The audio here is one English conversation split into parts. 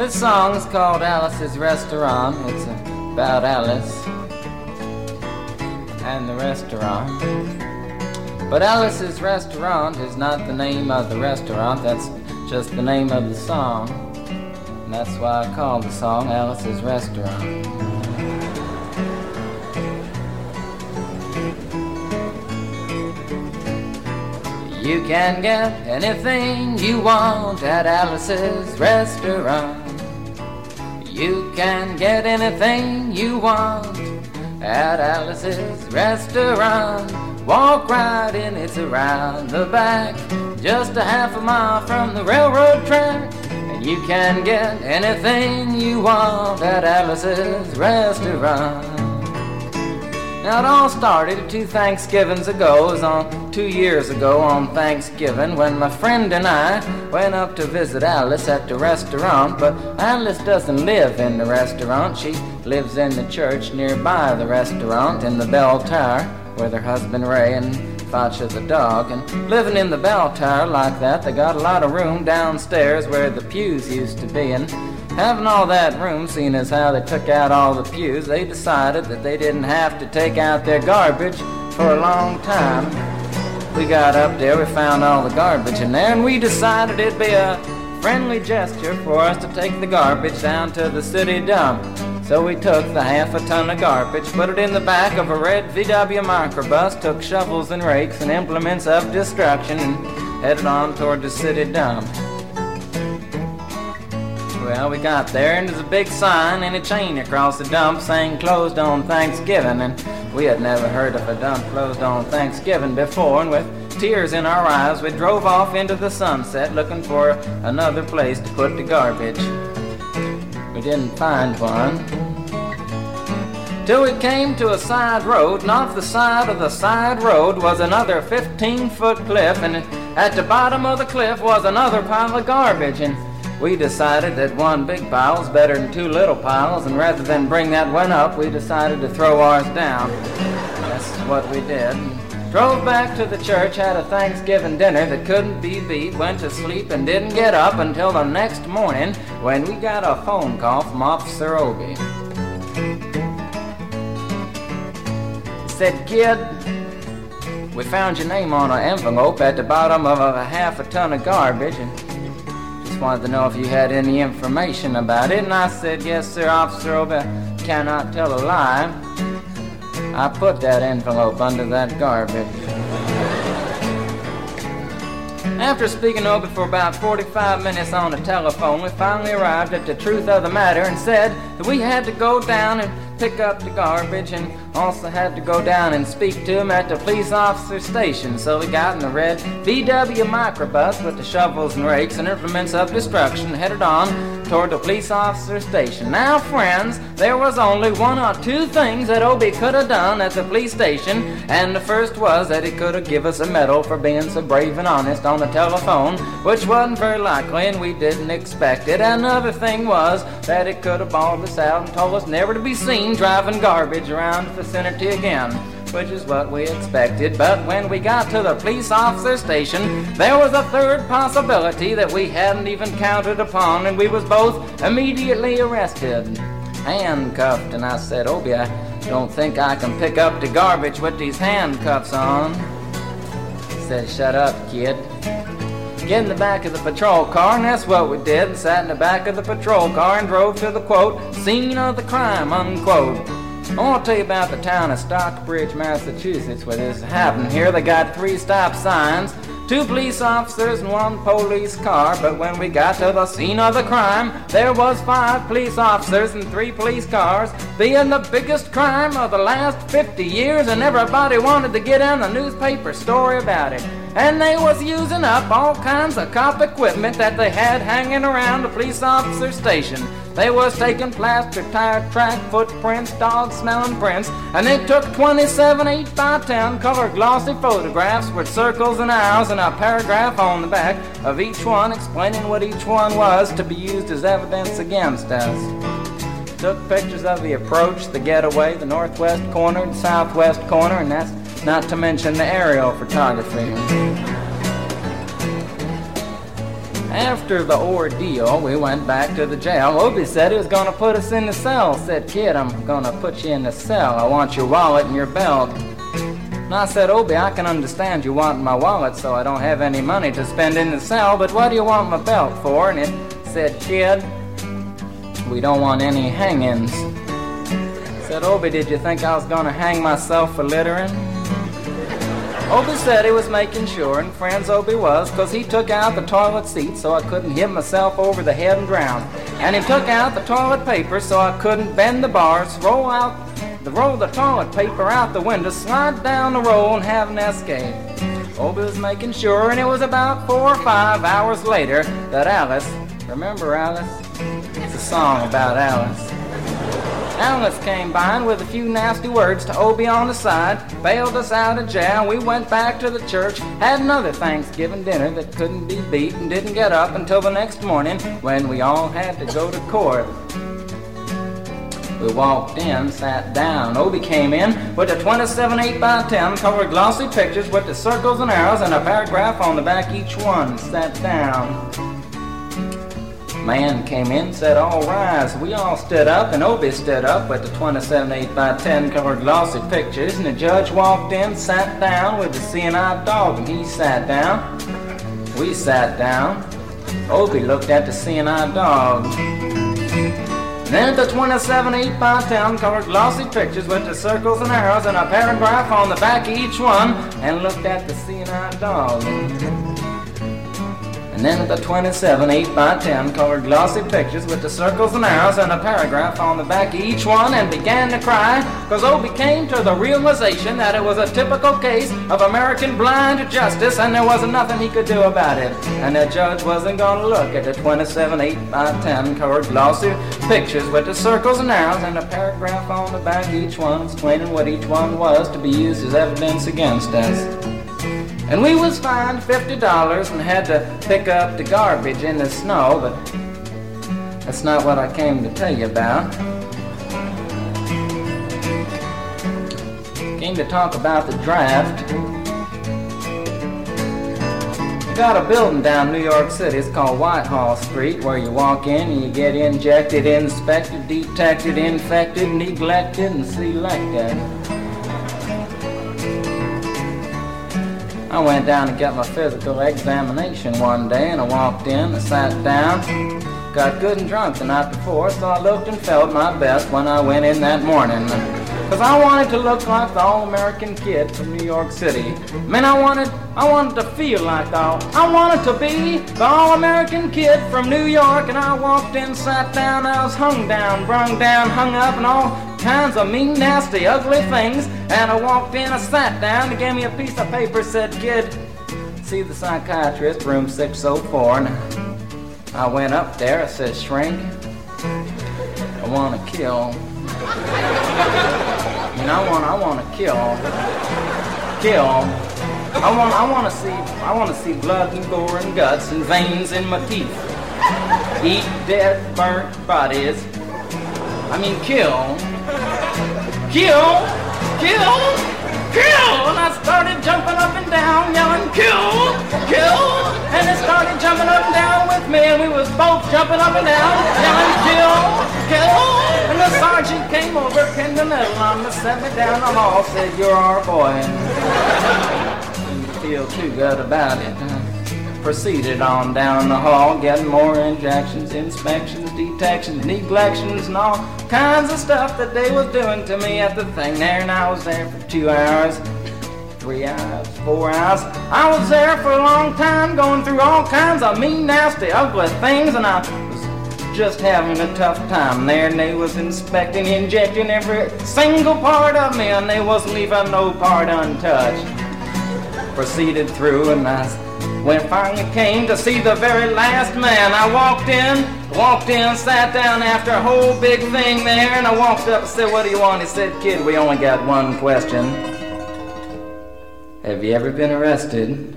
This song is called Alice's Restaurant. It's about Alice and the restaurant. But Alice's Restaurant is not the name of the restaurant, that's just the name of the song. And that's why I called the song Alice's Restaurant. You can get anything you want at Alice's Restaurant. You can get anything you want at Alice's Restaurant. Walk right in, it's around the back, just a half a mile from the railroad track. And you can get anything you want at Alice's Restaurant. Now it all started 2 Thanksgivings ago. It was on 2 years ago on Thanksgiving when my friend and I went up to visit Alice at the restaurant. But Alice doesn't live in the restaurant. She lives in the church nearby the restaurant in the bell tower with her husband Ray and Facha the dog. And living in the bell tower like that, they got a lot of room downstairs where the pews used to be. And having all that room, seeing as how they took out all the pews, they decided that they didn't have to take out their garbage for a long time. We got up there, we found all the garbage in there, and we decided it'd be a friendly gesture for us to take the garbage down to the city dump. So we took the half a ton of garbage, put it in the back of a red VW microbus, took shovels and rakes and implements of destruction, and headed on toward the city dump. Well, we got there, and there's a big sign and a chain across the dump saying closed on Thanksgiving, and we had never heard of a dump closed on Thanksgiving before, and with tears in our eyes, we drove off into the sunset looking for another place to put the garbage. We didn't find one till we came to a side road, and off the side of the side road was another 15-foot cliff, and at the bottom of the cliff was another pile of garbage. And we decided that one big pile was better than 2 little piles, and rather than bring that one up, we decided to throw ours down. That's what we did. Drove back to the church, had a Thanksgiving dinner that couldn't be beat, went to sleep and didn't get up until the next morning when we got a phone call from Officer Obie. He said, "Kid, we found your name on an envelope at the bottom of a half a ton of garbage, and just wanted to know if you had any information about it." And I said, "Yes, sir, Officer Obie, I cannot tell a lie. I put that envelope under that garbage." After speaking to Obie for about 45 minutes on the telephone, we finally arrived at the truth of the matter and said that we had to go down and pick up the garbage, and also had to go down and speak to him at the police officer station. So we got in the red VW microbus with the shovels and rakes and implements of destruction, headed on toward the police officer station. Now, friends, there was only 1 or 2 things that Obie could have done at the police station, and the first was that he could have given us a medal for being so brave and honest on the telephone, which wasn't very likely, and we didn't expect it. Another thing was that he could have bawled us out and told us never to be seen driving garbage around the vicinity again, which is what we expected. But when we got to the police officer station, there was a third possibility that we hadn't even counted upon, and we was both immediately arrested, handcuffed. And I said, "Obie, I don't think I can pick up the garbage with these handcuffs on." He said, "Shut up, kid. Get in the back of the patrol car," and that's what we did. Sat in the back of the patrol car and drove to the, quote, "scene of the crime," unquote. I want to tell you about the town of Stockbridge, Massachusetts, where this happened. Here they got 3 stop signs, 2 police officers and 1 police car. But when we got to the scene of the crime, there was 5 police officers and 3 police cars, being the biggest crime of the last 50 years, and everybody wanted to get in the newspaper story about it. And they was using up all kinds of cop equipment that they had hanging around the police officer station. They was taking plaster, tire track, footprints, dog-smelling prints, and they took 27 8x10 color glossy photographs with circles and arrows and a paragraph on the back of each one explaining what each one was to be used as evidence against us. Took pictures of the approach, the getaway, the northwest corner, the southwest corner, and that's not to mention the aerial photography. After the ordeal, we went back to the jail. Obie said he was going to put us in the cell. Said, "Kid, I'm going to put you in the cell. I want your wallet and your belt." And I said, "Obie, I can understand you want my wallet so I don't have any money to spend in the cell, but what do you want my belt for?" And it said, "Kid, we don't want any hangings." I said, "Obie, did you think I was going to hang myself for littering?" Obie said he was making sure, and friends Obie was, 'cause he took out the toilet seat so I couldn't hit myself over the head and drown. And he took out the toilet paper so I couldn't bend the bars, roll the toilet paper out the window, slide down the roll and have an escape. Obie was making sure, and it was about 4 or 5 hours later that Alice, remember Alice? It's a song about Alice. Alice came by and with a few nasty words to Obie on the side, bailed us out of jail. We went back to the church, had another Thanksgiving dinner that couldn't be beat, and didn't get up until the next morning when we all had to go to court. We walked in, sat down. Obie came in with a 27 8x10 covered glossy pictures with the circles and arrows and a paragraph on the back each one. Sat down. Man came in, said, "All rise." We all stood up, and Obie stood up with the 27 8x10 covered glossy pictures, and the judge walked in, sat down with the seeing-eyed dog, and he sat down. We sat down. Obie looked at the seeing-eyed dog. Then the 27 8x10 covered glossy pictures with the circles and arrows and a paragraph on the back of each one, and looked at the seeing-eyed dog. And then the 27 8x10 colored glossy pictures with the circles and arrows and a paragraph on the back of each one, and began to cry, because Obie came to the realization that it was a typical case of American blind justice, and there wasn't nothing he could do about it. And the judge wasn't going to look at the 27 8x10 colored glossy pictures with the circles and arrows and a paragraph on the back of each one, explaining what each one was to be used as evidence against us. And we was fined $50 and had to pick up the garbage in the snow, but that's not what I came to tell you about. Came to talk about the draft. We got a building down New York City. It's called Whitehall Street, where you walk in and you get injected, inspected, detected, infected, neglected, and selected. I went down to get my physical examination one day, and I walked in, I sat down, got good and drunk the night before, so I looked and felt my best when I went in that morning. Because I wanted to look like the all-American kid from New York City. Man, I wanted to feel like I wanted to be the all-American kid from New York, and I walked in, sat down, I was hung down, brung down, hung up, and all kinds of mean, nasty, ugly things. And I walked in, I sat down, they gave me a piece of paper, said, "Kid, see the psychiatrist, room 604. And I went up there, I said, "Shrink, I want to kill. And I want to kill. I want to see blood and gore and guts and veins in my teeth. Eat dead, burnt bodies. I mean, kill. And I started jumping up and down, yelling, kill. And they started jumping up and down with me, and we was both jumping up and down, yelling, kill. And the sergeant came over, pinned the medal on me, set me down the hall, said, "You're our boy." Didn't feel too good about it. Proceeded on down the hall, getting more injections, inspections, detections, neglections, and all kinds of stuff that they was doing to me at the thing there. And I was there for 2 hours, 3 hours, 4 hours. I was there for a long time, going through all kinds of mean, nasty, ugly things, and I was just having a tough time there. And they was inspecting, injecting every single part of me, and they wasn't leaving no part untouched. Proceeded through, and when it finally came to see the very last man, I walked in, sat down after a whole big thing there, and I walked up and said, "What do you want?" He said, "Kid, we only got one question. Have you ever been arrested?"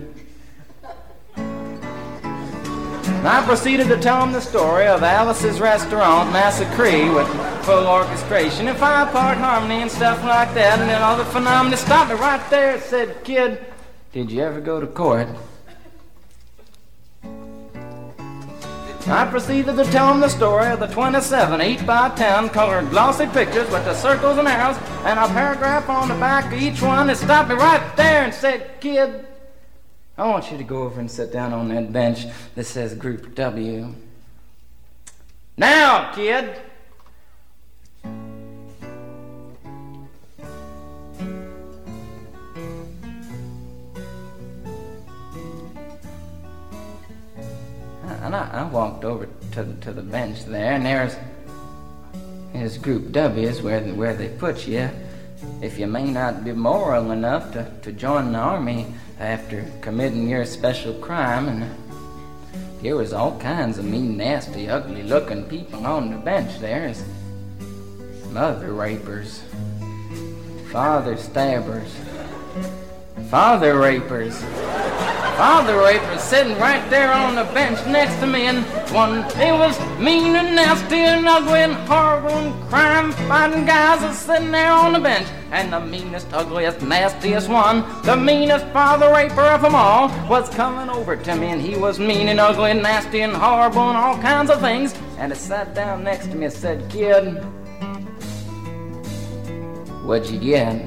And I proceeded to tell him the story of Alice's Restaurant Massacre with full orchestration and 5-part harmony and stuff like that, and then all the phenomena. Stopped me right there and said, "Kid, did you ever go to court?" I proceeded to tell him the story of the 27 8x10 colored glossy pictures with the circles and arrows and a paragraph on the back of each one. He stopped me right there and said, "Kid, I want you to go over and sit down on that bench that says Group W. Now, kid." And I walked over to the bench there, and there's Group W is where they put you if you may not be moral enough to join the army after committing your special crime. And there was all kinds of mean, nasty, ugly-looking people on the bench there. As mother rapers, father stabbers, father rapers sitting right there on the bench next to me, and it was mean and nasty and ugly and horrible and crime-fighting guys are sitting there on the bench. And the meanest, ugliest, nastiest one, the meanest father raper of them all, was coming over to me, and he was mean and ugly and nasty and horrible and all kinds of things. And he sat down next to me and said, "Kid, what'd you get?"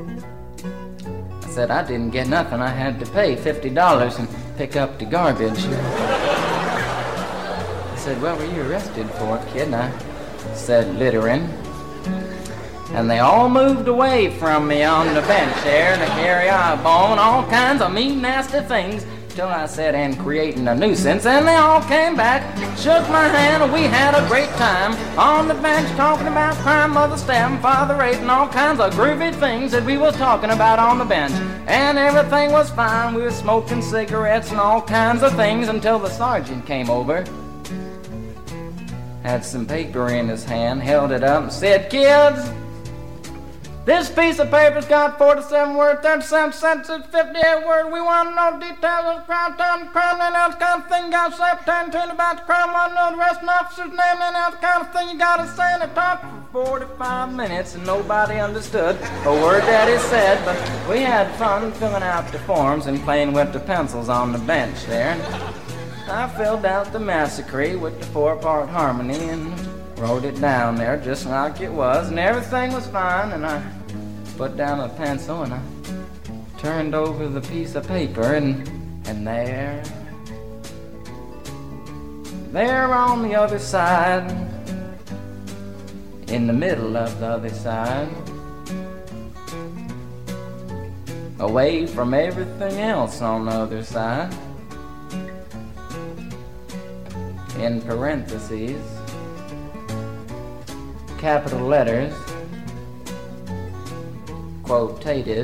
I said, "I didn't get nothing. I had to pay $50 and pick up the garbage." I said, "What were you arrested for, kid?" And I said, "Littering." And they all moved away from me on the bench there to carry eyeball and all kinds of mean, nasty things, till I said, "And creating a nuisance." And they all came back, shook my hand, and we had a great time on the bench talking about crime, mother stabbing, father raping, all kinds of groovy things that we was talking about on the bench. And everything was fine. We were smoking cigarettes and all kinds of things until the sergeant came over, had some paper in his hand, held it up and said, "Kids, this piece of paper's got 47 words, 37 sentences, 58 words. We want to know details of the crime, time, the crime, and that kind of thing. You got to say pertaining to it about the crime. Want to know the rest of the officer's name, and that kind of thing. You got to say." And it talked for 45 minutes, and nobody understood a word that he said. But we had fun filling out the forms and playing with the pencils on the bench there. And I filled out the massacre with the 4-part harmony and wrote it down there just like it was, and everything was fine. And I put down a pencil and I turned over the piece of paper, and there on the other side, in the middle of the other side, away from everything else on the other side, in parentheses, capital letters, quotated,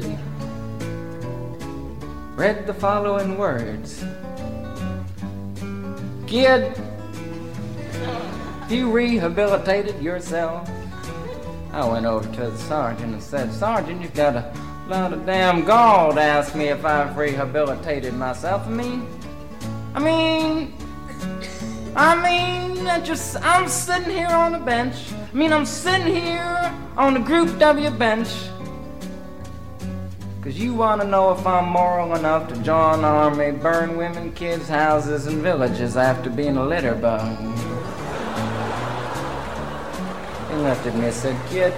read the following words: "Kid, you rehabilitated yourself." I went over to the sergeant and said, "Sergeant, you've got a lot of damn gall to ask me if I've rehabilitated myself. I'm sitting here on the bench. I'm sitting here on the Group W bench because you want to know if I'm moral enough to join the army, burn women, kids' houses, and villages after being a litter bug." He looked at me and said, "Kid,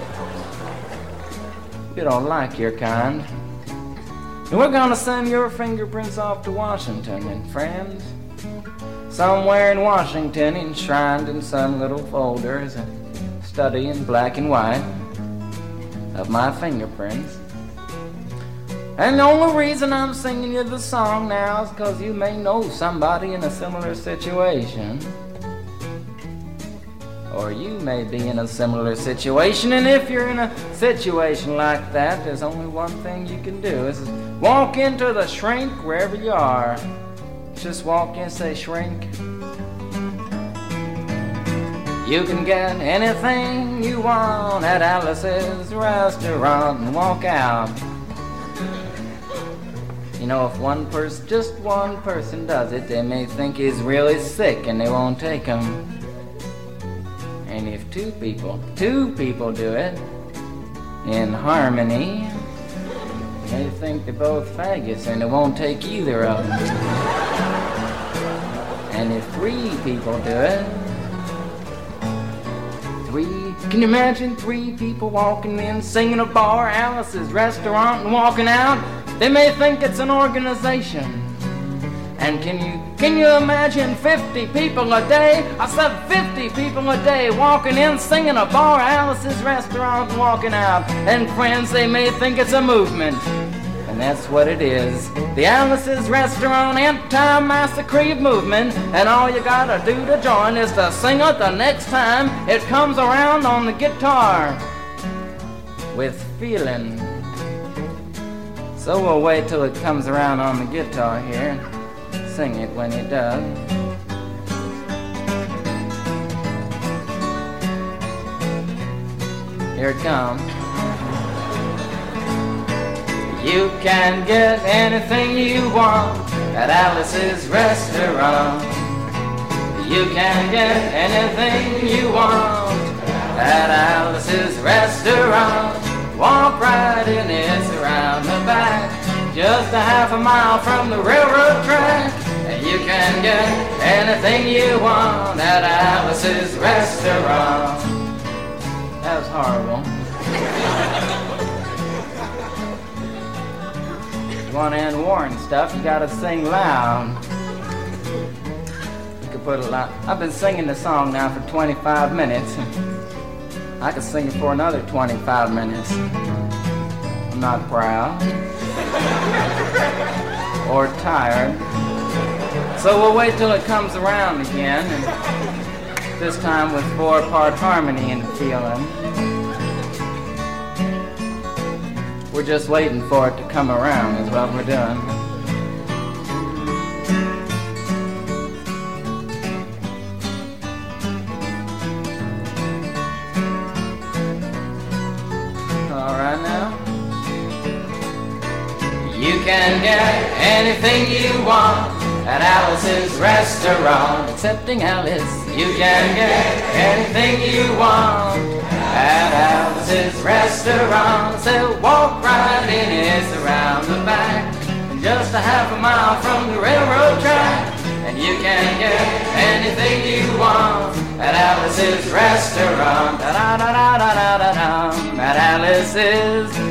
you don't like your kind. And we're going to send your fingerprints off to Washington, and friends, somewhere in Washington, enshrined in some little folder, is a study in black and white of my fingerprints. And the only reason I'm singing you the song now is because you may know somebody in a similar situation. Or you may be in a similar situation, and if you're in a situation like that, there's only one thing you can do, is walk into the shrink wherever you are. Just walk in and say, 'Shrink, you can get anything you want at Alice's restaurant,' and walk out. You know, if just one person does it, they may think he's really sick and they won't take him. And if two people do it in harmony, they think they're both faggots and they won't take either of them. And if 3 people do it, 3, can you imagine 3 people walking in, singing a bar, Alice's restaurant, and walking out? They may think it's an organization. And can you imagine 50 people a day? I said 50 people a day walking in, singing a bar, Alice's restaurant, and walking out. And friends, they may think it's a movement. And that's what it is. The Alice's Restaurant Anti-Massacre Movement. And all you gotta do to join is to sing it the next time it comes around on the guitar. With feeling. So we'll wait till it comes around on the guitar here. Sing it when it does. Here it comes. You can get anything you want at Alice's Restaurant. You can get anything you want at Alice's Restaurant. Walk right in, it's around the back, just a half a mile from the railroad track. And you can get anything you want at Alice's Restaurant. That was horrible. You want to end war and stuff, you gotta sing loud. You could put a lot. I've been singing the song now for 25 minutes. I could sing it for another 25 minutes. I'm not proud or tired. So we'll wait till it comes around again, and this time with 4-part harmony and feeling. We're just waiting for it to come around is what we're doing. All right now. You can get anything you want at Alice's Restaurant. Excepting Alice. You can get anything you want at Alice's Restaurant. So walk right in, it's around the back, just a half a mile from the railroad track. And you can get anything you want at Alice's Restaurant. Da da da da da da da. At Alice's